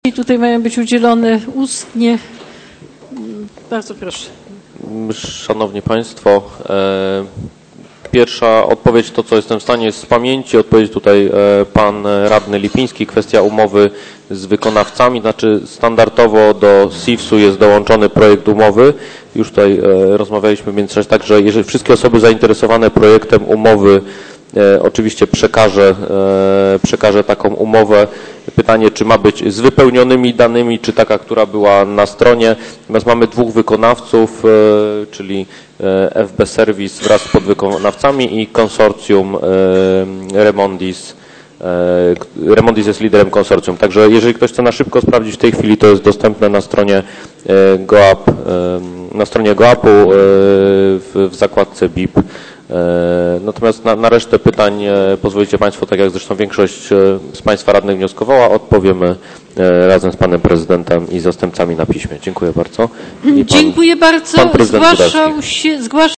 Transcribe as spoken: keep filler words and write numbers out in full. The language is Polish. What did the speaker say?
I tutaj mają być udzielone ustnie. Bardzo proszę. Szanowni Państwo, e, pierwsza odpowiedź, to co jestem w stanie z pamięci odpowiedzieć tutaj e, Pan Radny Lipiński, kwestia umowy z wykonawcami, znaczy standardowo do S I W S-u jest dołączony projekt umowy. Już tutaj e, rozmawialiśmy w międzyczasie, także jeżeli wszystkie osoby zainteresowane projektem umowy E, oczywiście przekażę, e, przekażę taką umowę. Pytanie, czy ma być z wypełnionymi danymi, czy taka, która była na stronie. Natomiast mamy dwóch wykonawców, e, czyli F B Service wraz z podwykonawcami i konsorcjum e, Remondis. E, Remondis jest liderem konsorcjum. Także jeżeli ktoś chce na szybko sprawdzić w tej chwili, to jest dostępne na stronie e, GoApp, e, na stronie GoAppu e, w, w zakładce B I P. Natomiast na, na resztę pytań pozwolicie Państwo, tak jak zresztą większość z Państwa radnych wnioskowała, odpowiemy razem z Panem Prezydentem i zastępcami na piśmie. Dziękuję bardzo. I Dziękuję pan, bardzo. Pan Prezydent Zgłaszał się, zgłaszał